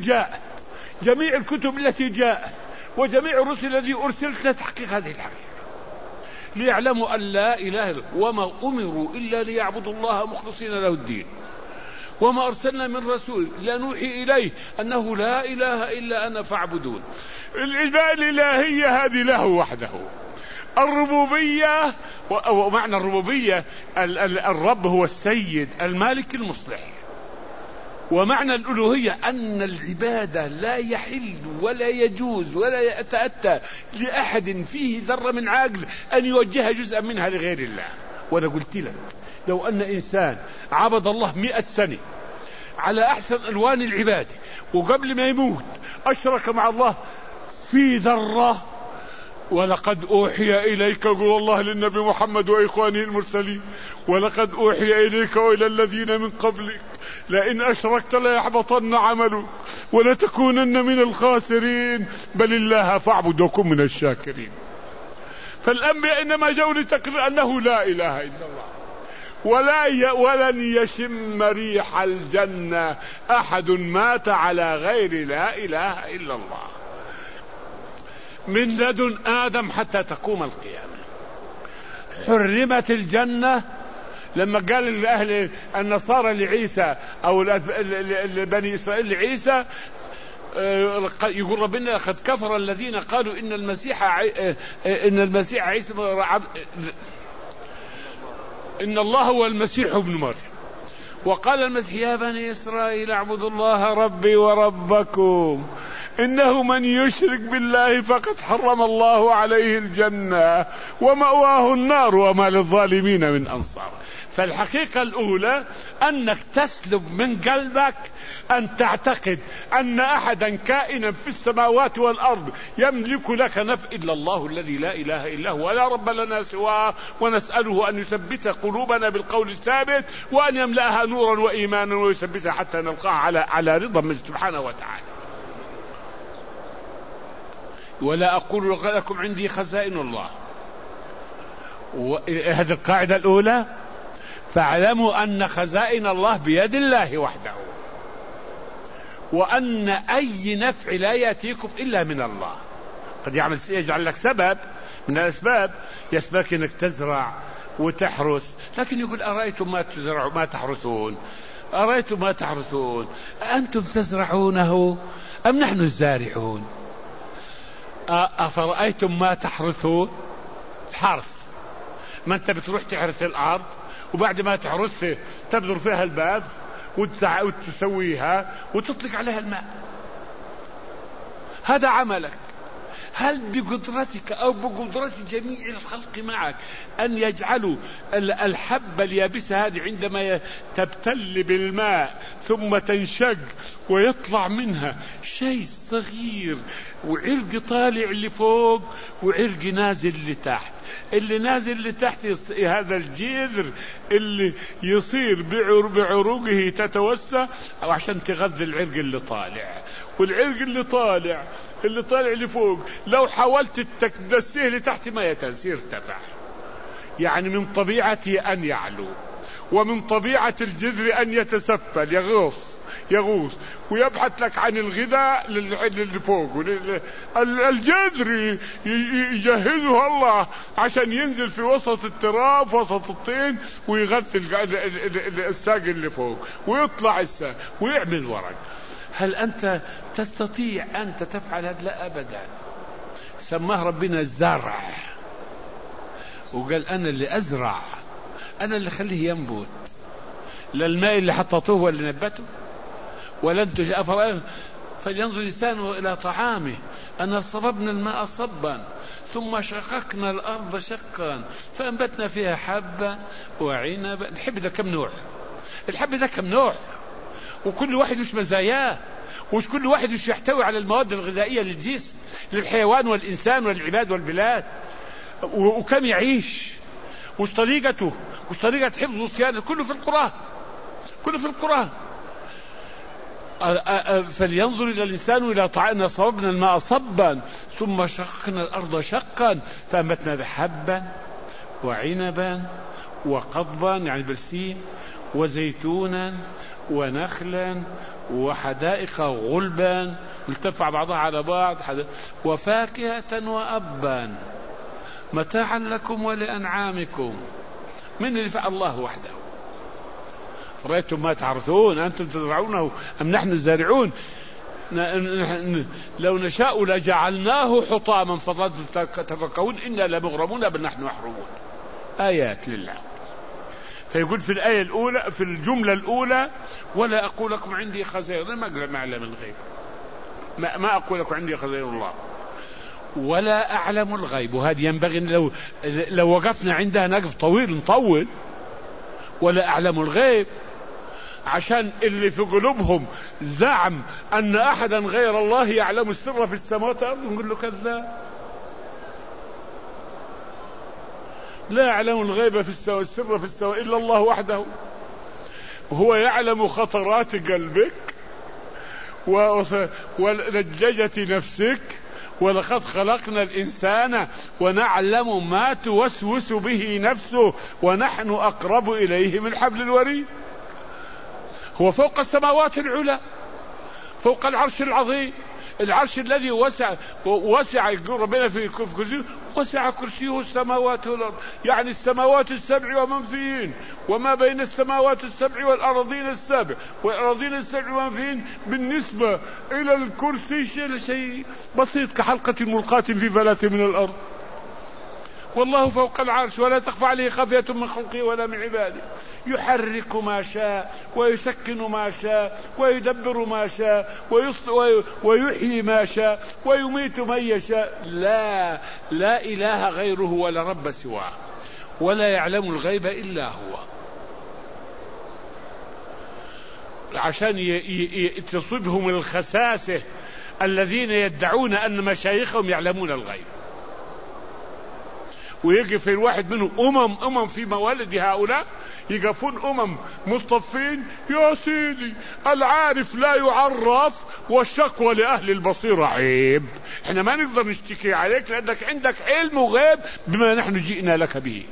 جاءت وجميع الرسل الذي أرسلت لتحقيق هذه الحقيقة، ليعلموا أن لا إله إلا الله، وما أمروا إلا ليعبدوا الله مخلصين له الدين، وما أرسلنا من رسول لا نوحي إليه أنه لا إله إلا أنا فاعبدون. العبادة الإلهية هذه له وحده. الربوبية، ومعنى الربوبية الرب هو السيد المالك المصلح. ومعنى الألوهية أن العبادة لا يحل ولا يجوز ولا يتأتى لأحد فيه ذرة من عقل أن يوجه جزءا منها لغير الله، وأنا قلت لك لو أن إنسان عبد الله 100 سنة على أحسن ألوان العبادة وقبل ما يموت أشرك مع الله في ذرة، ولقد أوحي إليك، يقول الله للنبي محمد وإخوانه المرسلين، ولقد أوحي إليك وإلى الذين من قبلك لئن أشركت ليحبطن عملك ولتكونن من الخاسرين، بل الله فاعبد وكن من الشاكرين. فالأنبياء إنما جاءوا لتقرير أنه لا إله إلا الله، ولن يشم ريح الجنة أحد مات على غير لا إله إلا الله من لدن آدم حتى تقوم القيامة. حرمت الجنة لما قال لأهل النصارى لعيسى أو بني إسرائيل لعيسى، يقول ربنا لقد كفر الذين قالوا إن المسيح عيسى إن الله هو المسيح ابن مريم، وقال المسيح يا بني إسرائيل اعبدوا الله ربي وربكم إنه من يشرك بالله فقد حرم الله عليه الجنة ومأواه النار وما للظالمين من أنصار. فالحقيقة الأولى أنك تسلب من قلبك أن تعتقد أن أحدا كائنا في السماوات والأرض يملك لك نفع إلا الله الذي لا إله إلا هو ولا رب لنا سواه، ونسأله أن يثبت قلوبنا بالقول الثابت وأن يملأها نورا وإيمانا ويثبتها حتى نلقاها على رضا من سبحانه وتعالى. ولا أقول لكم عندي خزائن الله، هذه القاعدة الأولى. فاعلموا أن خزائن الله بيد الله وحده، وأن أي نفع لا يأتيكم إلا من الله. قد يجعل لك سبب من الأسباب يسبق أنك تزرع وتحرس، لكن يقول أرأيتم ما تزرعون ما تحرسون، أرأيتم ما تحرسون أنتم تزرعونه أم نحن الزارعون؟ أفرأيتم ما تحرثون؟ حرث، ما أنت بتروح تحرث الأرض وبعد ما تحرثها تبذر فيها البذر وتسويها وتطلق عليها الماء، هذا عملك. هل بقدرتك أو بقدرة جميع الخلق معك أن يجعلوا الحبة اليابسة هذه عندما تبتل بالماء ثم تنشق ويطلع منها شيء صغير وعرق طالع لفوق وعرق نازل لتحت، اللي نازل لتحت هذا الجذر اللي يصير بعروقه تتوسع عشان تغذي العرق اللي طالع، والعرق اللي طالع لفوق لو حاولت تدسيه لتحت ما يرتفع. يعني من طبيعته أن يعلو، ومن طبيعة الجذر أن يتسفل يغوص ويبحث لك عن الغذاء اللي فوق. الجذر يجهزه الله عشان ينزل في وسط التراب في وسط الطين ويغذي الساق اللي فوق ويطلع الساق ويعمل ورق. هل أنت تستطيع أنت تفعل هذا؟ لا أبدا. سماه ربنا الزرع، وقال أنا اللي أزرع، أنا اللي خليه ينبت، لا الماء اللي حططوه ولا نبته ولا أنتم جاء. فلينظر الإنسان إلى طعامه أنا صببنا الماء صبا ثم شققنا الأرض شقا فأنبتنا فيها حبا وعنبا. الحب ده كم نوع؟ وكل واحد وش مزاياه، وش كل واحد وش يحتوي على المواد الغذائية للجسم للحيوان والإنسان والعباد والبلاد، وكم يعيش، وش طريقته، وش طريقة حفظه وصيانته، كله في القرآن. فلينظر إلى الإنسان إلى طعامنا صببنا الماء صبا ثم شققنا الأرض شقا فأنبتنا بحبا وعنبا وقضبا يعني برسيم وزيتونا ونخلا وحدائق غلبا التفع بعضها على بعض وفاكهة وأبا متاعا لكم ولأنعامكم. من اللي فعل؟ الله وحده. رأيتم ما تحرثون أنتم تزرعونه أم نحن الزارعون؟ لو نشاء لجعلناه حطاما فظلتم تفكهون إنا لمغرمون بل نحن محرومون. آيات لله. فيقول في الآية الأولى في الجملة الأولى ولا أقول لكم عندي خزائن، ما أعلم الغيب، ما أقول لكم عندي خزائن الله ولا أعلم الغيب، وهذه ينبغي لو وقفنا عندها نقف طويل نطول. ولا أعلم الغيب، عشان اللي في قلوبهم زعم أن أحدا غير الله يعلم السر في السماوات والأرض نقول له كذاب. لا يعلم الغيب في السر في السماء إلا الله وحده، وهو يعلم خطرات قلبك ولججة نفسك. ولقد خلقنا الإنسان ونعلم ما توسوس به نفسه ونحن أقرب إليه من حبل الوريد. هو فوق السماوات العلى، فوق العرش العظيم، العرش الذي وسع يقول ربنا في كرسيه، وسع كرسيه السماوات والأرض، يعني السماوات السبع ومن فيهن، وما بين السماوات السبع والأراضين السبع، والأراضين السبع ومن فيهن بالنسبة إلى الكرسي شيء بسيط كحلقة ملقاة في فلاة من الأرض. والله فوق العرش ولا تخفى عليه خافية من خلقه ولا من عباده، يحرك ما شاء ويسكن ما شاء ويدبر ما شاء ويحيي ما شاء ويميت من يشاء. لا إله غيره ولا رب سواه، ولا يعلم الغيب إلا هو. عشان تصيبهم الخساسة الذين يدعون أن مشايخهم يعلمون الغيب، ويقف الواحد منهم أمم في موالد هؤلاء، يقفون مصطفين. يا سيدي العارف لا يعرف، والشكوى لأهل البصيرة عيب. احنا ما نقدر نشتكي عليك لأنك عندك علم وغيب بما نحن جئنا لك به.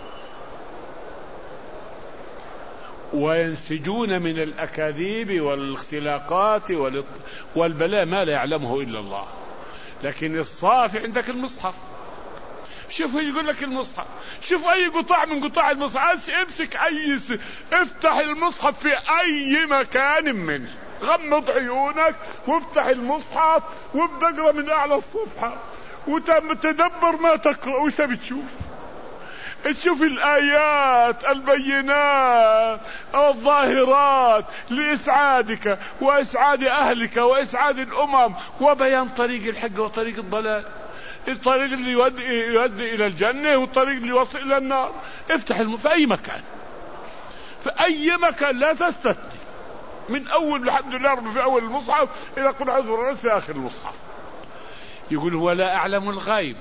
وينسجون من الأكاذيب والاختلاقات والبلاء ما لا يعلمه إلا الله. لكن الصافي عندك المصحف، شوف يقول لك المصحف، شوف اي قطاع من قطاع المصحف، امسك افتح المصحف في اي مكان منه، غمض عيونك وافتح المصحف وابدا اقرا من اعلى الصفحه وتدبر ما تقرا. وش بتشوف؟ تشوف الآيات البينات الظاهرات لإسعادك وإسعاد أهلك وإسعاد الأمم، وبيان طريق الحق وطريق الضلال، الطريق اللي يؤدي إلى الجنة والطريق اللي يوصل إلى النار. افتح في أي مكان، في أي مكان لا تستثني، من أول الحمد لله رب في أول المصحف إلى قل أعوذ برب في آخر المصحف. يقول ولا أعلم الغيب،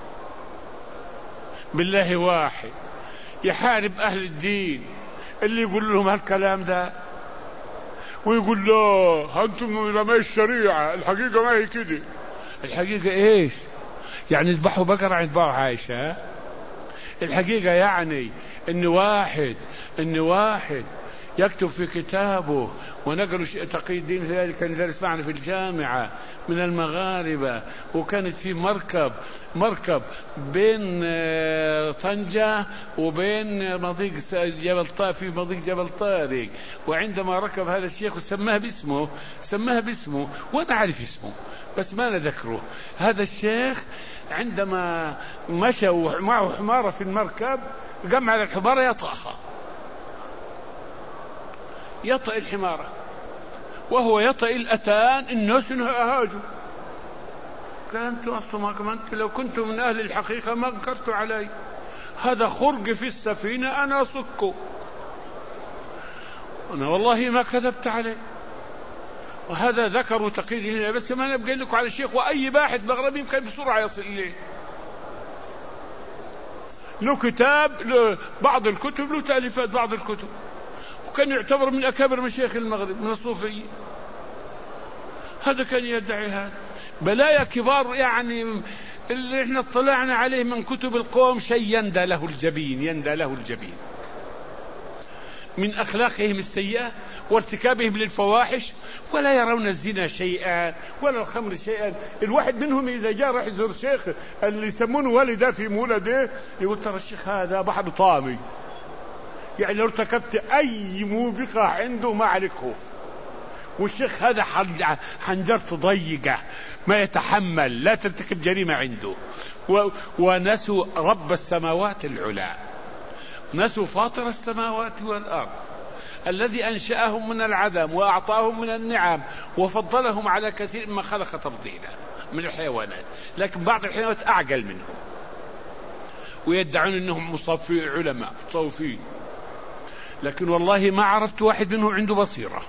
بالله واحد. يحارب أهل الدين اللي يقول لهم هالكلام ده ويقول لا أنتم لما الشريعة الحقيقة ما هي كده. الحقيقة إيش؟ يعني يذبحوا بقرة يذبحوا عايشة؟ الحقيقة يعني إن واحد يكتب في كتابه، ونقلوا تقي الدين ذلك كان يدرس معنا في الجامعة من المغاربة، وكانت في مركب بين طنجة وبين مضيق جبل طارق، في مضيق جبل طارق، وعندما ركب هذا الشيخ وسماها باسمه وانا اعرف اسمه بس ما نذكره. هذا الشيخ عندما مشى ومعه حمارة في المركب قام على الحمارة يطأ الحمارة، وهو يطأ الأتان الناس هاجوا. قال أنتم أصلا أنت لو كنتم من أهل الحقيقة ما انكرتوا علي، هذا خرق في السفينة أنا أصكه، أنا والله ما كذبت عليه. وهذا ذكروا تقييد هنا، بس ما نبقى لكم على الشيخ، وأي باحث مغربي يمكن بسرعة يصل إليه. له كتاب، بعض الكتب له تأليفات بعض الكتب، وكان يعتبر من أكابر مشايخ المغرب من الصوفية. هذا كان يدعي هذا بلايا كبار، يعني اللي احنا اطلعنا عليه من كتب القوم شيء يندى له الجبين من أخلاقهم السيئة وارتكابهم للفواحش، ولا يرون الزنا شيئا ولا الخمر شيئا. الواحد منهم إذا جاء راح يزور شيخ اللي يسمونه والده في مولده يقول ترى الشيخ هذا بحر طامي، يعني لو ارتكبت أي موبقة عنده ما عليك خوف، والشيخ هذا حنجرته ضيقة ما يتحمل، لا ترتكب جريمة عنده. ونسوا رب السماوات العلى، نسوا فاطر السماوات والأرض الذي أنشأهم من العدم وأعطاهم من النعم وفضلهم على كثير مما خلق تفضيلا. من الحيوانات، لكن بعض الحيوانات أعقل منهم ويدعون أنهم مصفي علماء مصوفين، لكن والله ما عرفت واحد منهم عنده بصيرة،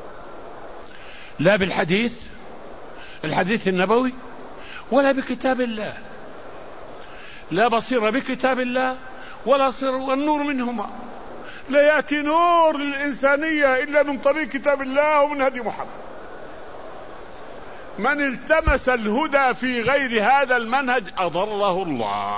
لا بالحديث الحديث النبوي ولا بكتاب الله، لا بصيرة بكتاب الله ولا صير، والنور منهما لا يأتي نور للإنسانية إلا من طريق كتاب الله ومن هدي محمد. من التمس الهدى في غير هذا المنهج أضله الله،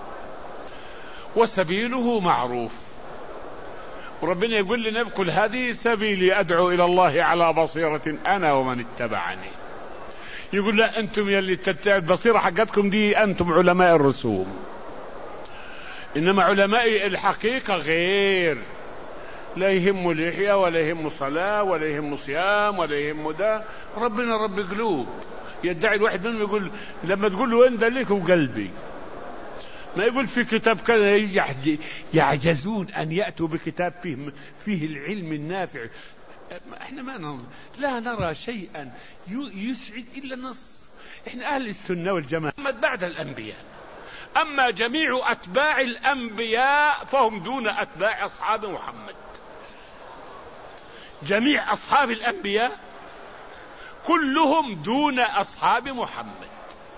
وسبيله معروف. وربنا يقول لنا قل هذه سبيلي أدعو إلى الله على بصيرة أنا ومن اتبعني. يقول لا أنتم يلي البصيرة حقتكم دي أنتم علماء الرسوم، إنما علماء الحقيقة غير، لا يهم لحية ولا يهم صلاة ولا يهم صيام ولا يهم ده. ربنا رب قلوب. يدعي الواحد منهم يقول لما تقول له وين دليك وقلبي، ما يقول في كتاب كذا، يعجزون أن يأتوا بكتاب فيه العلم النافع. احنا لا نرى شيئا يسعد إلا النص. احنا أهل السنة والجماعة بعد الأنبياء، أما جميع أتباع الأنبياء فهم دون أتباع أصحاب محمد. جميع أصحاب الأنبياء كلهم دون أصحاب محمد.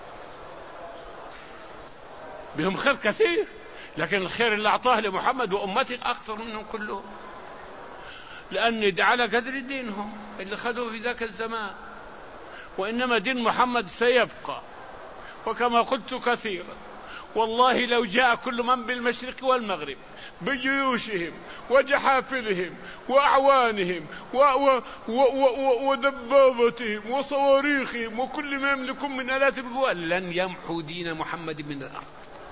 بهم خير كثير، لكن الخير اللي أعطاه لمحمد وأمته أكثر منهم كلهم، لأن على قدر دينهم اللي خذوه في ذاك الزمان. وإنما دين محمد سيبقى. وكما قلت كثيرا والله لو جاء كل من بالمشرق والمغرب بجيوشهم وجحافلهم وأعوانهم ودبابتهم وصواريخهم وكل ما يملكون من آلات القوى لن يمحوا دين محمد من الأرض،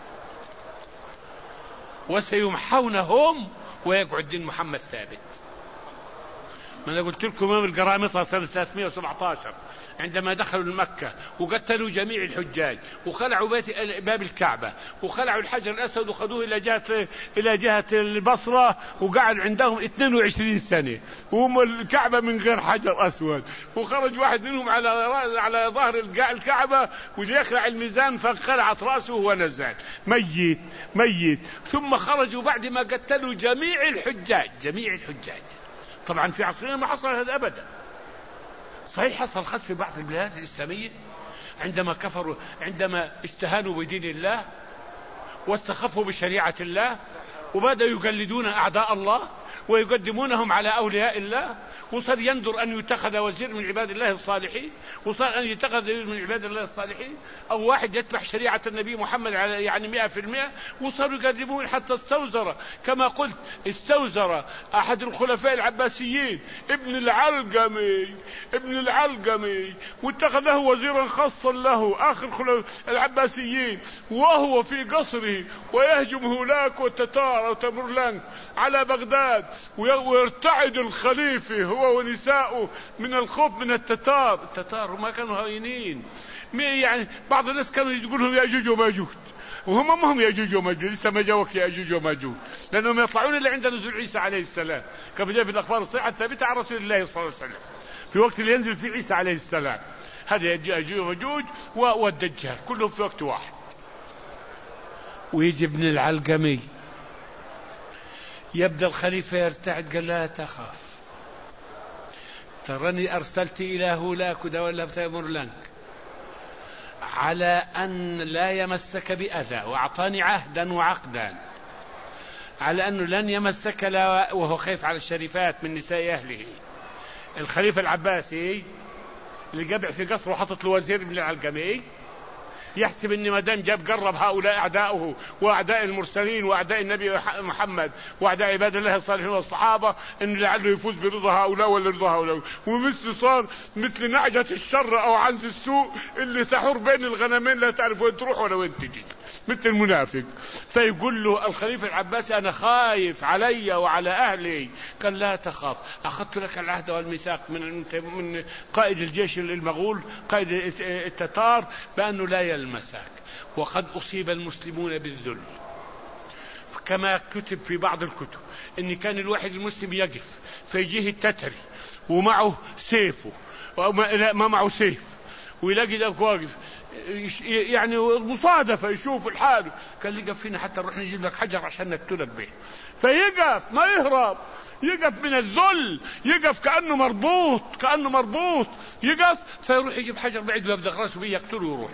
وسيمحونهم ويقعد دين محمد ثابت. ما أنا قلت لكم يوم القرامطة سنة 317 عندما دخلوا المكة وقتلوا جميع الحجاج وخلعوا باب الكعبة وخلعوا الحجر الأسود وخذوه إلى جهة البصرة وقعد عندهم 22 سنة وهم الكعبة من غير حجر أسود، وخرج واحد منهم على ظهر الكعبة ويخلع الميزان فانخلعت رأسه ونزل ميت. ثم خرجوا بعد ما قتلوا جميع الحجاج. طبعا في عصرنا ما حصل هذا أبدا. صحيح حصل خسف في بعض البلاد الإسلامية عندما كفروا، عندما استهانوا بدين الله واستخفوا بشريعة الله وبدأوا يقلدون أعداء الله ويقدمونهم على أولياء الله، وصار يندر أن يتخذ وزير من عباد الله الصالحين، وصار أن يتخذ وزير من عباد الله الصالحين أو واحد يتبع شريعة النبي محمد على يعني 100%، وصاروا يقدمون حتى استوزر كما قلت استوزر أحد الخلفاء العباسيين ابن العلقمي واتخذه وزيرا خاصا له آخر العباسيين، وهو في قصره ويهجم هولاك والتتار أو تمرلانك على بغداد ويرتعد الخليفة هو ونساؤه من الخوف من التتار ما كانوا هاينين. يعني بعض الناس كانوا يقولهم يأجوج وماجوج، وهم ما هم يأجوج وماجوج، لسه ما جاء وقت يأجوج وماجوج، لأنهم يطلعون اللي عند نزول عيسى عليه السلام كما جاء في الأخبار الصحيحة الثابتة عن رسول الله صلى الله عليه وسلم في وقت اللي ينزل فيه عيسى عليه السلام. هذا يأجوج وماجوج والدجال كلهم في وقت واحد. ويجي ابن العلقمي يبدأ الخليفة يرتعد، قال لا تخاف، تراني أرسلت إلى هولاك ولا تمرلانك على أن لا يمسك بأذى، وأعطاني عهدا وعقدا على أنه لن يمسك لا، وهو خايف على الشريفات من نساء أهله. الخليفة العباسي اللي قبع في قصره وحطت له وزير ابن العلقمي يحسب ان ما دام جاب قرب هؤلاء اعداؤه واعداء المرسلين واعداء النبي محمد واعداء عباد الله الصالحين والصحابه ان لعله يفوز برضا هؤلاء ولا رضا هؤلاء، ومثل صار مثل نعجة الشر او عنز السوء اللي تحور بين الغنمين لا تعرف وين تروح ولا وين تجي مثل المنافق. فيقول له الخليفة العباسي أنا خايف علي وعلى أهلي. قال لا تخاف، أخذت لك العهد والميثاق من قائد الجيش المغول قائد التتار بأنه لا يلمسك، وقد أصيب المسلمون بالذل كما كتب في بعض الكتب إن كان الواحد المسلم يقف فيجيه التتري ومعه سيفه ما معه سيف ويلاقي ذاك واقف يعني مصادفة يشوف الحال، قال لي قف فينا حتى نروح نجيب لك حجر عشان نقتلك به. فيقف ما يهرب، يقف من الذل، يقف كأنه مربوط يقف، فيروح يجيب حجر بعيد ويبدأ راسه بيه يقتله ويروح.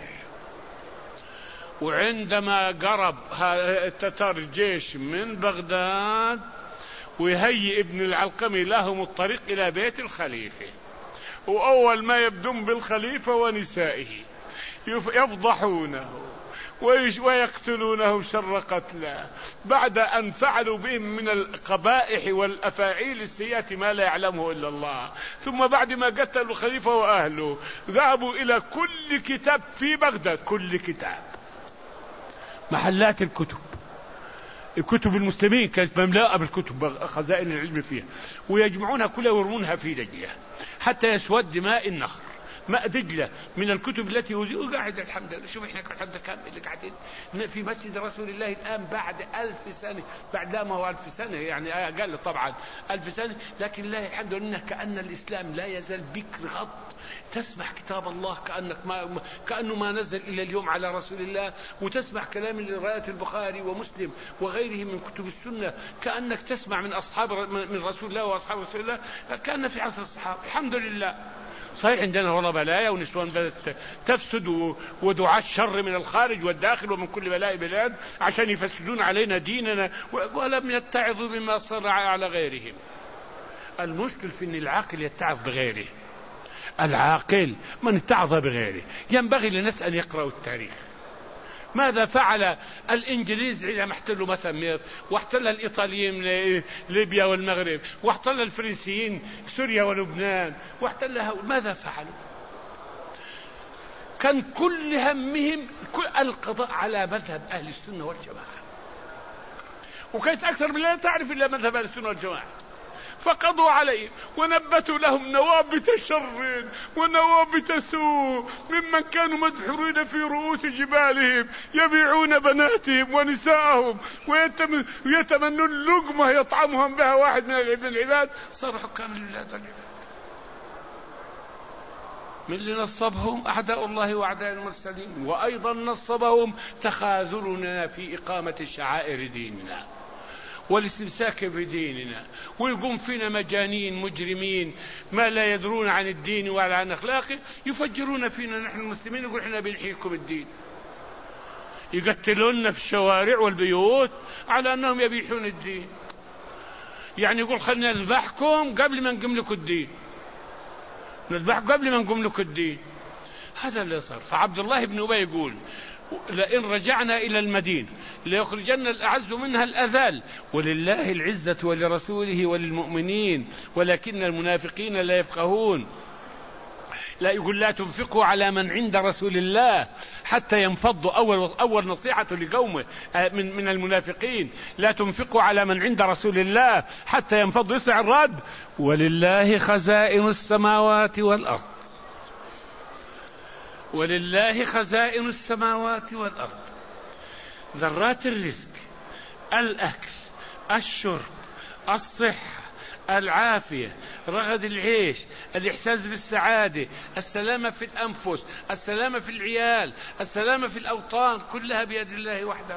وعندما قرب التتار الجيش من بغداد ويهيئ ابن العلقمي لهم الطريق إلى بيت الخليفة، وأول ما يبدون بالخليفة ونسائه يفضحونه ويقتلونه شر قتله، بعد أن فعلوا بهم من القبائح والأفاعيل السيئة ما لا يعلمه إلا الله. ثم بعد ما قتلوا الخليفة وأهله ذهبوا إلى كل كتاب في بغداد، كل كتاب، محلات الكتب المسلمين كانت مملوءة بالكتب، خزائن العلم فيها، ويجمعونها كلها ويرمونها في دجلة حتى يسود ماء النهر، ماء دجلة من الكتب التي وقاعد الحمد لله. شوف احنا الحمد كام اللي قاعدين في مسجد رسول الله الآن بعد 1000 سنة، بعد لا ما هو 1000 سنة يعني أقل طبعا 1000 سنة، لكن الله الحمد لله كأن الإسلام لا يزال بك غط، تسمع كتاب الله كأنه ما نزل إلى اليوم على رسول الله، وتسمع كلام رواية البخاري ومسلم وغيره من كتب السنة، كأنك تسمع من أصحاب من رسول الله وأصحاب رسول الله كأن في عصر الصحابة. الحمد لله. صحيح عندنا والله بلايا ونسوان بدأت تفسد ودعاة الشر من الخارج والداخل ومن كل بلاء بلاد عشان يفسدون علينا ديننا، ولم يتعظوا بما صار على غيرهم. المشكل في أن العاقل يتعظ بغيره، العاقل من اتعظ بغيره. ينبغي للناس أن يقرأوا التاريخ. ماذا فعل الإنجليز عندما احتلوا مثلا مصر، واحتل الإيطاليين ليبيا والمغرب، واحتل الفرنسيين سوريا ولبنان، ماذا فعلوا؟ كان كل همهم القضاء على مذهب أهل السنة والجماعة، وكانت أكثر من لا تعرف إلا مذهب أهل السنة والجماعة، فقضوا عليهم ونبتوا لهم نوابت شر ونوابت سوء ممن كانوا مدحورين في رؤوس جبالهم، يبيعون بناتهم ونساءهم ويتمنون اللقمة يطعمهم بها واحد من العباد، صاروا حكام للبلاد والعباد. من اللي نصبهم؟ أعداء الله وأعداء المرسلين، وأيضا نصبهم تخاذلنا في إقامة شعائر ديننا والاستمساك بديننا، ويقوم فينا مجانين مجرمين ما لا يدرون عن الدين ولا عن أخلاقه، يفجرون فينا نحن المسلمين، يقول احنا بنحييكم الدين، يقتلوننا في الشوارع والبيوت على أنهم يبيحون الدين، يعني يقول خلنا نذبحكم قبل ما نقوم لكم الدين، نذبحكم قبل ما نقوم لكم الدين. هذا اللي صار. فعبد الله بن أبي يقول لئن رجعنا إلى المدينة ليخرجن الأعز منها الأذل، ولله العزة ولرسوله وللمؤمنين ولكن المنافقين لا يفقهون. لا يقول لا تنفقوا على من عند رسول الله حتى ينفضوا. أول نصيحة لقومه من المنافقين، لا تنفقوا على من عند رسول الله حتى ينفضوا. يسمع الرد: ولله خزائن السماوات والأرض، ولله خزائن السماوات والأرض. ذرات الرزق، الأكل، الشرب، الصحة، العافية، رغد العيش، الإحساس بالسعادة، السلامة في الأنفس، السلامة في العيال، السلامة في الأوطان، كلها بيد الله وحده،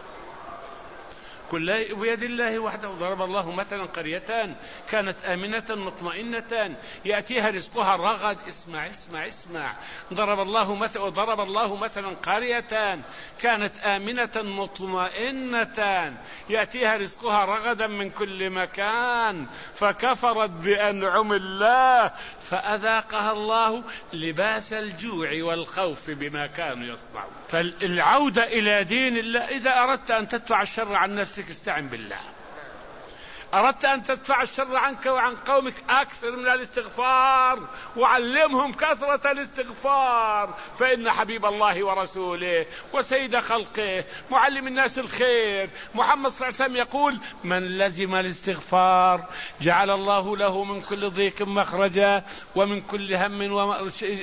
كلها بيد الله وحده. ضرب الله مثلا قرية كانت آمنة مطمئنة يأتيها رزقها رغد. اسمع اسمع اسمع. ضرب الله مثلا قرية كانت آمنة مطمئنة يأتيها رزقها رغدا من كل مكان فكفرت بأنعم الله فأذاقها الله لباس الجوع والخوف بما كانوا يصنعون. فالعودة إلى دين الله، إذا أردت أن تدفع الشر عن نفسك استعن بالله، أردت أن تدفع الشر عنك وعن قومك أكثر من الاستغفار، وعلمهم كثرة الاستغفار، فإن حبيب الله ورسوله وسيد خلقه معلم الناس الخير محمد صلى الله عليه وسلم يقول: من لزم الاستغفار جعل الله له من كل ضيق مخرجا ومن كل هم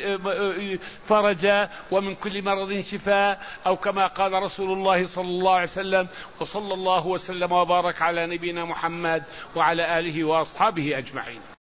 فرجا ومن كل مرض شفاء، أو كما قال رسول الله صلى الله عليه وسلم. وصلى الله وسلم وبارك على نبينا محمد وعلى آله وأصحابه أجمعين.